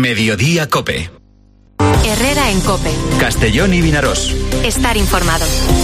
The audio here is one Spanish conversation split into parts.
Mediodía Cope. Herrera en Cope. Castellón y Vinarós. Estar informado.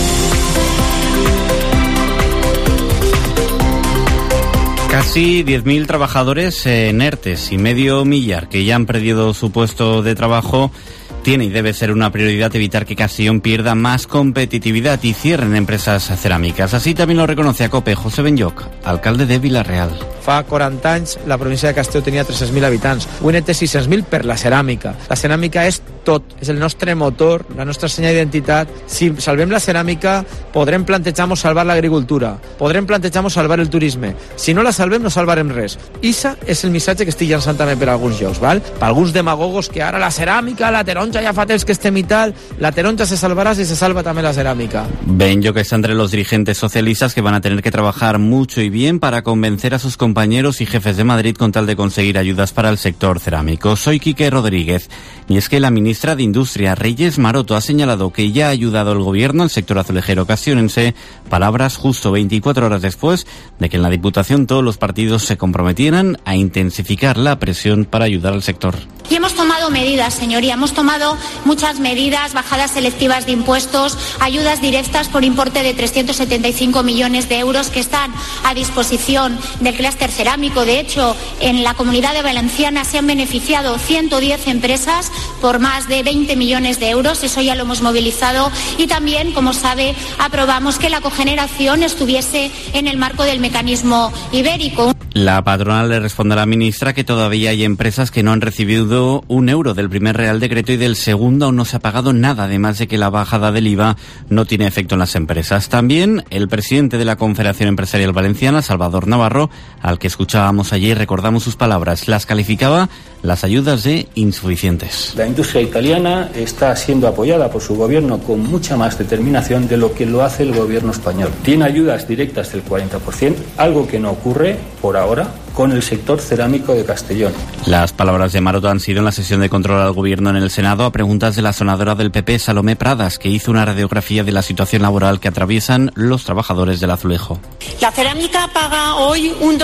Casi 10.000 trabajadores en ERTES y medio millar que ya han perdido su puesto de trabajo. Tiene y debe ser una prioridad evitar que Castellón pierda más competitividad y cierren empresas cerámicas. Así también lo reconoce a COPE José Benlloch, alcalde de Vila-real. Fa 40 anys la província de Castelló tenia 300.000 habitants. Avui n'hi té 600.000 per la ceràmica. La ceràmica és tot, és el nostre motor, la nostra senya d'identitat. Si salvem la ceràmica, podrem plantejar-nos salvar l'agricultura, podrem plantejar-nos salvar el turisme. Si no la salvem, no salvarem res. Issa és el missatge que estic llançant també per alguns llocs, val? Per alguns demagogos que ara la ceràmica, la taronja ja fa temps que estem i tal, la taronja se salvarà si se salva també la ceràmica. Benlloch está entre los dirigentes socialistas que van a tener que trabajar mucho y bien para convencer a sus compañeros y jefes de Madrid con tal de conseguir ayudas para el sector cerámico. Soy Quique Rodríguez. Y es que la ministra de Industria, Reyes Maroto, ha señalado que ya ha ayudado el gobierno al sector azulejero castellonense, palabras justo 24 horas después de que en la Diputación todos los partidos se comprometieran a intensificar la presión para ayudar al sector. Y hemos tomado medidas, señoría, hemos tomado muchas medidas, bajadas selectivas de impuestos, ayudas directas por importe de 375 millones de euros que están a disposición del clúster cerámico. De hecho, en la Comunidad de Valenciana se han beneficiado 110 empresas por más de 20 millones de euros, eso ya lo hemos movilizado, y también, como sabe, aprobamos que la cogeneración estuviese en el marco del mecanismo ibérico. La patronal le responde a la ministra que todavía hay empresas que no han recibido un euro del primer Real Decreto y del segundo aún no se ha pagado nada, además de que la bajada del IVA no tiene efecto en las empresas. También el presidente de la Confederación Empresarial Valenciana, Salvador Navarro, al que escuchábamos ayer, recordamos sus palabras, las calificaba las ayudas de insuficientes. La industria italiana está siendo apoyada por su gobierno con mucha más determinación de lo que lo hace el gobierno español. Tiene ayudas directas del 40%, algo que no ocurre por ahora con el sector cerámico de Castellón. Las palabras de Maroto han sido en la sesión de control al gobierno en el Senado a preguntas de la senadora del PP, Salomé Pradas, que hizo una radiografía de la situación laboral que atraviesan los trabajadores del azulejo. La cerámica paga hoy un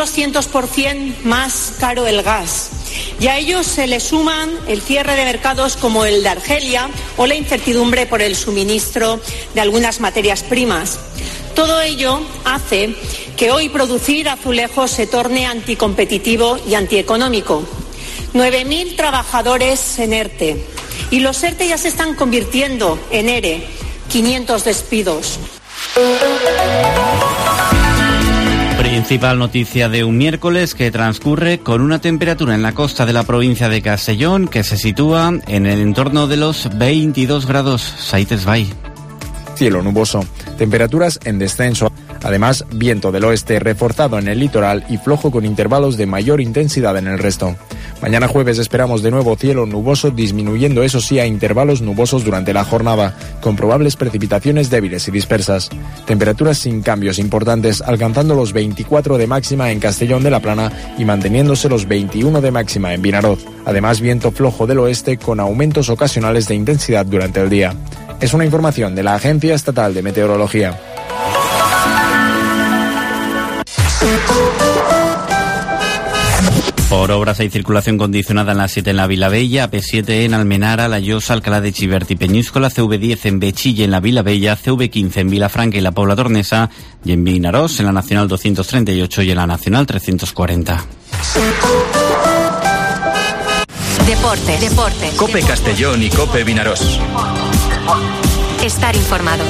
200% más caro el gas. Y a ellos se le suman el cierre de mercados como el de Argelia o la incertidumbre por el suministro de algunas materias primas. Todo ello hace que hoy producir azulejos se torne anticompetitivo y antieconómico. 9.000 trabajadores en ERTE. Y los ERTE ya se están convirtiendo en ERE. 500 despidos. Principal noticia de un miércoles que transcurre con una temperatura en la costa de la provincia de Castellón que se sitúa en el entorno de los 22 grados. Saites Bay. Cielo nuboso, temperaturas en descenso. Además, viento del oeste reforzado en el litoral y flojo con intervalos de mayor intensidad en el resto. Mañana jueves esperamos de nuevo cielo nuboso, disminuyendo eso sí a intervalos nubosos durante la jornada, con probables precipitaciones débiles y dispersas. Temperaturas sin cambios importantes, alcanzando los 24 de máxima en Castellón de la Plana y manteniéndose los 21 de máxima en Vinaroz. Además, viento flojo del oeste con aumentos ocasionales de intensidad durante el día. Es una información de la Agencia Estatal de Meteorología. Por obras hay circulación condicionada en la 7 en la Vilabella, AP7 en Almenara, La Llosa, Alcalá de Chivert y Peñíscola, CV10 en Bechilla en la Vilabella, CV15 en Vilafranca y la Pobla Tornesa y en Vinarós en la Nacional 238 y en la Nacional 340. Deportes. Cope Castellón y Cope Vinarós. Estar informado.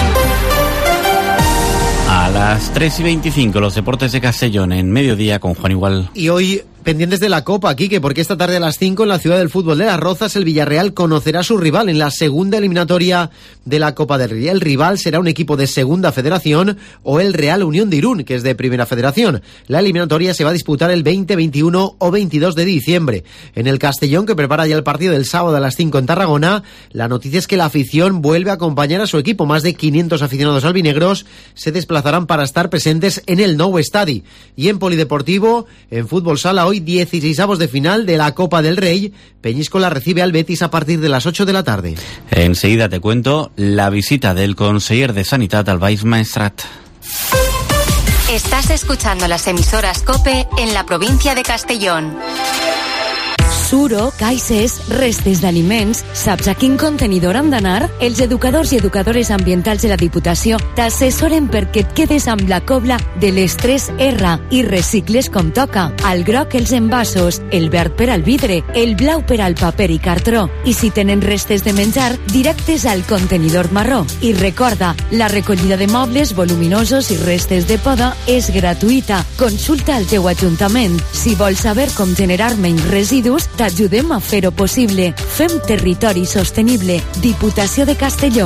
A las 3:25 los deportes de Castellón en Mediodía con Juan Igual. Y hoy pendientes de la Copa, Quique, porque esta tarde a las 5 en la ciudad del fútbol de Las Rozas el Villarreal conocerá a su rival en la segunda eliminatoria de la Copa del Rey. El rival será un equipo de Segunda Federación o el Real Unión de Irún, que es de Primera Federación. La eliminatoria se va a disputar el 20, 21 o 22 de diciembre. En el Castellón, que prepara ya el partido del sábado a las 5 en Tarragona, la noticia es que la afición vuelve a acompañar a su equipo. Más de 500 aficionados albinegros se desplazarán para estar presentes en el Nou Estadi. Y en polideportivo, en fútbol sala, hoy 16avos de final de la Copa del Rey. Peñíscola recibe al Betis a partir de las 8 de la tarde. Enseguida te cuento la visita del conseller de Sanitat al Baix Maestrat. Estás escuchando las emisoras COPE en la provincia de Castellón. suro, caixes, restes d'aliments. Saps a quin contenidor han d'anar? Els educadors i educadores ambientals de la Diputació t'assessoren perquè et quedes amb la cobla de les 3 R i recicles com toca. Al groc els envasos, el verd per al vidre, el blau per al paper i cartró. I si tenen restes de menjar, directes al contenidor marró. I recorda, la recollida de mobles voluminosos i restes de poda és gratuïta. Consulta al teu ajuntament. Si vols saber com generar menys residus, t'ajudem a fer-ho possible. Fem territori sostenible. Diputació de Castelló.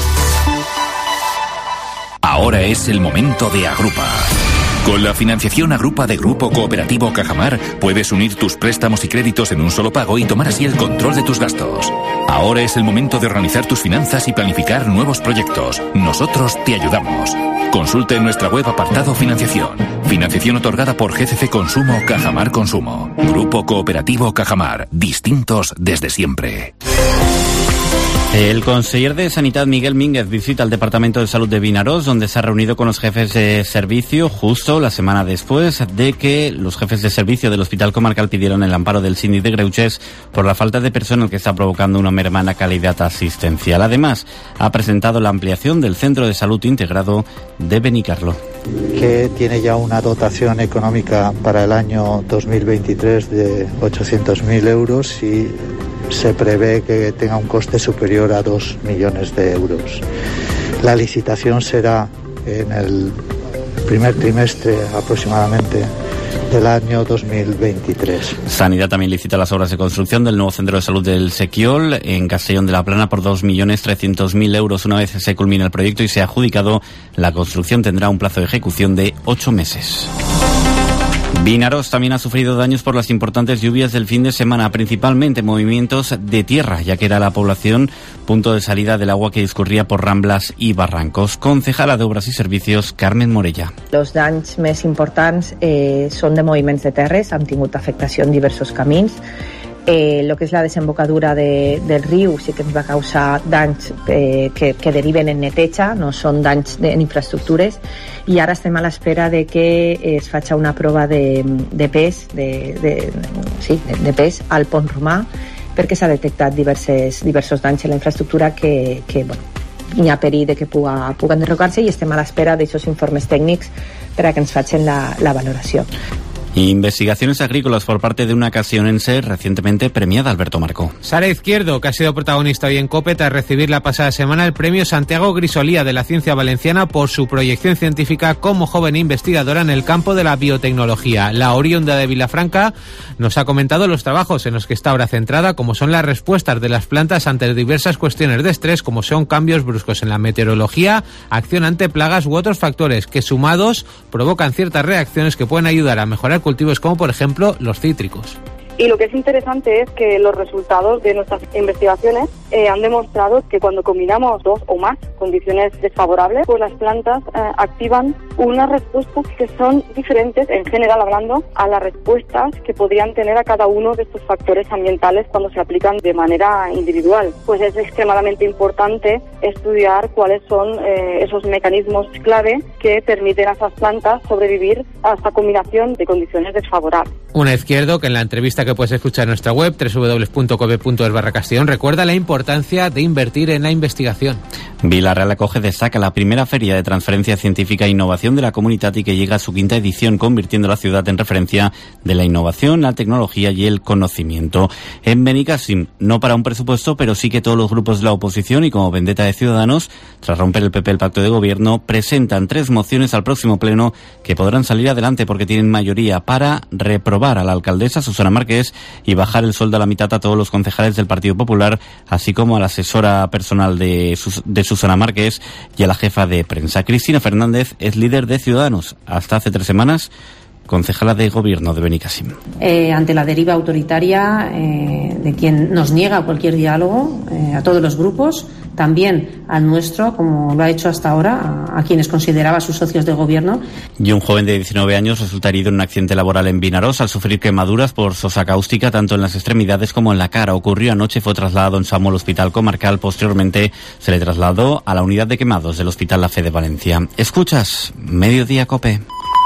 Ahora es el momento de Agrupa. Con la financiación Agrupa de Grupo Cooperativo Cajamar, puedes unir tus préstamos y créditos en un solo pago y tomar así el control de tus gastos. Ahora es el momento de organizar tus finanzas y planificar nuevos proyectos. Nosotros te ayudamos. Consulte en nuestra web apartado Financiación. Financiación otorgada por GCC Consumo Cajamar Consumo. Grupo Cooperativo Cajamar. Distintos desde siempre. El conseller de Sanidad, Miguel Mínguez, visita el Departamento de Salud de Vinaròs, donde se ha reunido con los jefes de servicio justo la semana después de que los jefes de servicio del Hospital Comarcal pidieron el amparo del Síndic de Greuges por la falta de personal que está provocando una merma en la calidad asistencial. Además, ha presentado la ampliación del Centro de Salud Integrado de Benicarló, que tiene ya una dotación económica para el año 2023 de 800.000 euros y se prevé que tenga un coste superior a 2 millones de euros. La licitación será en el primer trimestre aproximadamente del año 2023. Sanidad también licita las obras de construcción del nuevo centro de salud del Sequiol en Castellón de la Plana por 2.300.000 euros. Una vez se culmine el proyecto y sea adjudicado, la construcción tendrá un plazo de ejecución de 8 meses. Vinaròs también ha sufrido daños por las importantes lluvias del fin de semana, principalmente movimientos de tierra, ya que era la población punto de salida del agua que discurría por ramblas y barrancos. Concejala de Obras y Servicios, Carmen Morella. Els danys més importants són de moviments de terres, han tingut afectació en diversos camins. Lo que és la desembocadura del riu sí que ens va causar danys que deriven en neteja, no són danys en infraestructures, i ara estem a l'espera de que es faci una prova de pes pes al pont romà, perquè s'ha detectat diversos danys en la infraestructura que hi ha perill de que puguen derrocar-se, i estem a l'espera d'aixòs informes tècnics per a que ens facin la valoració. Investigaciones agrícolas por parte de una castellonense recientemente premiada, Alberto Marco. Sara Izquierdo, que ha sido protagonista hoy en COPE tras recibir la pasada semana el premio Santiago Grisolía de la Ciencia Valenciana por su proyección científica como joven investigadora en el campo de la biotecnología. La oriunda de Vilafranca nos ha comentado los trabajos en los que está ahora centrada, como son las respuestas de las plantas ante diversas cuestiones de estrés, como son cambios bruscos en la meteorología, acción ante plagas u otros factores que sumados provocan ciertas reacciones que pueden ayudar a mejorar cultivos como por ejemplo los cítricos. Y lo que es interesante es que los resultados de nuestras investigaciones han demostrado que cuando combinamos dos o más condiciones desfavorables, pues las plantas activan unas respuestas que son diferentes, en general hablando, a las respuestas que podrían tener a cada uno de estos factores ambientales cuando se aplican de manera individual. Pues es extremadamente importante estudiar cuáles son esos mecanismos clave que permiten a esas plantas sobrevivir a esta combinación de condiciones desfavorables. Una Izquierdo, que en la entrevista que puedes escuchar en nuestra web www.cope.es/Castellón recuerda la importancia de invertir en la investigación. Vila-real acoge destaca la primera feria de transferencia científica e innovación de la comunidad y que llega a su 5ª edición, convirtiendo la ciudad en referencia de la innovación, la tecnología y el conocimiento. En Benicàssim, no para un presupuesto, pero sí que todos los grupos de la oposición y como vendetta de Ciudadanos, tras romper el PP el pacto de gobierno, presentan 3 mociones al próximo pleno que podrán salir adelante porque tienen mayoría para reprobar a la alcaldesa Susana Márquez y bajar el sueldo a la mitad a todos los concejales del Partido Popular, así como a la asesora personal de Susana Márquez y a la jefa de prensa. Cristina Fernández es líder de Ciudadanos, hasta hace 3 semanas concejala de gobierno de Benicàssim. Ante la deriva autoritaria de quien nos niega cualquier diálogo, a todos los grupos, también al nuestro, como lo ha hecho hasta ahora, a quienes consideraba sus socios de gobierno. Y un joven de 19 años resulta herido en un accidente laboral en Vinaròs al sufrir quemaduras por sosa cáustica tanto en las extremidades como en la cara. Ocurrió anoche, fue trasladado en Samuel Hospital Comarcal. Posteriormente se le trasladó a la unidad de quemados del Hospital La Fe de Valencia. Escuchas Mediodía Cope.